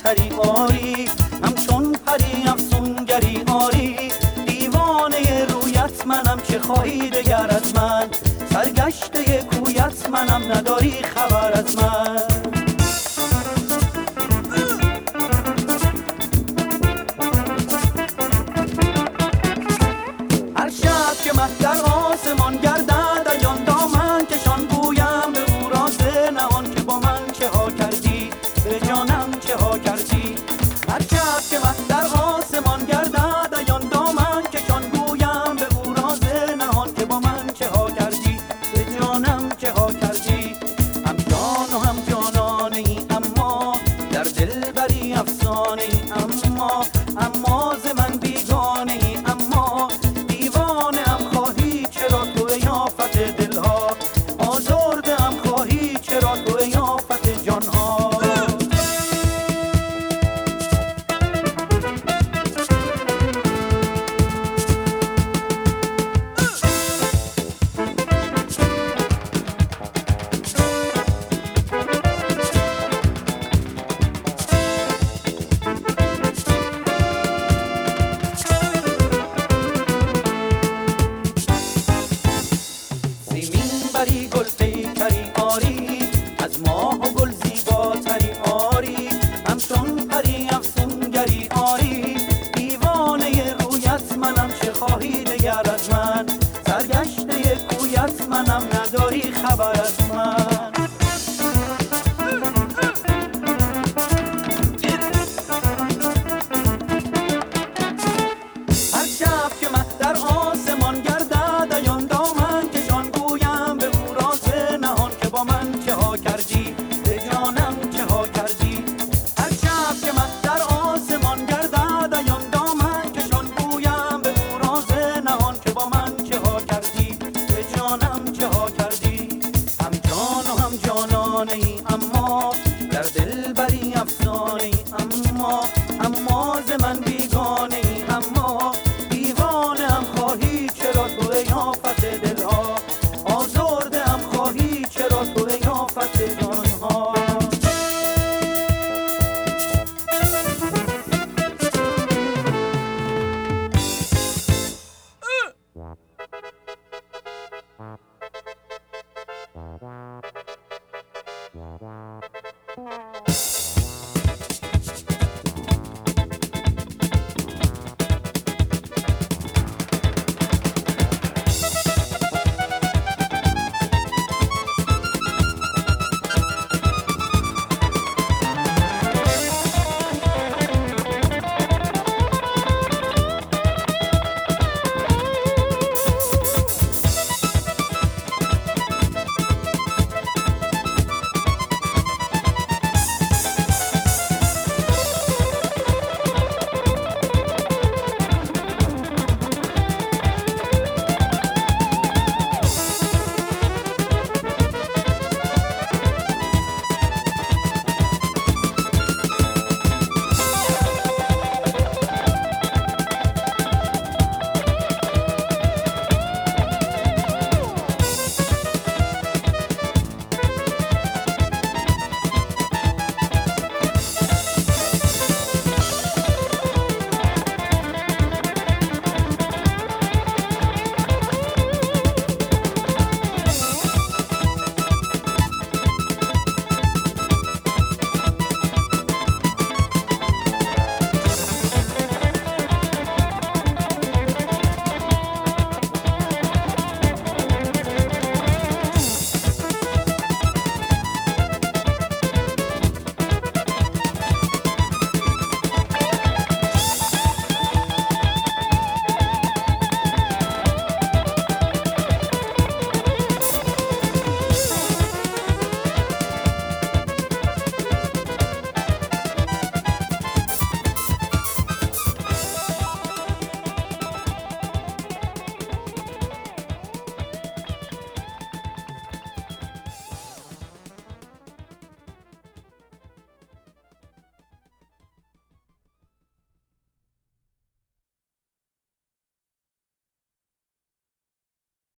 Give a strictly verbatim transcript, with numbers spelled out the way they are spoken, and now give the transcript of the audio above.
کری آری، همچون پری افسونگری آری. دیوانه رویت منم، چه خواهی دگر از من؟ سرگشته کویت منم، نداری خبر از من. هر شب که مه در آسمان گردد، ایان دامن کشان گویم به او راز نهان که با من چه ها کردی، به جانم چه ها کردی. هر شب که مه در آسمان گردد، ایان دامن کشان گویم به او راز نهان که با من چه ها کردی، به جانم چه ها کردی. هم جان و هم جانانه ای، اما در دل بری افسانه ای. اما اما ز من بیگانه ای، اما دیوانه ام خواهی چرا تو یافت دلها، آزرده ام خواهی چرا تو یافت جانها. بری گل پیکری آری، از ماه و گل زیباتری آری. همچون پری افسونگری آری، دیوانه رویت منم، چه خواهی دگر از من؟ سرگشته کویت منم، نداری خبر از من. هر شب که مه در آسمان گردد، ایان دامن کشان گویم به او راز نهان که با من چه ها کردی، به جانم چه ها کردی. هر شب که مه در آسمان گردد، ایان دامن کشان گویم به او راز نهان که با من چه ها کردی، به جانم چه ها کردی. هم جان و هم جانانه ای،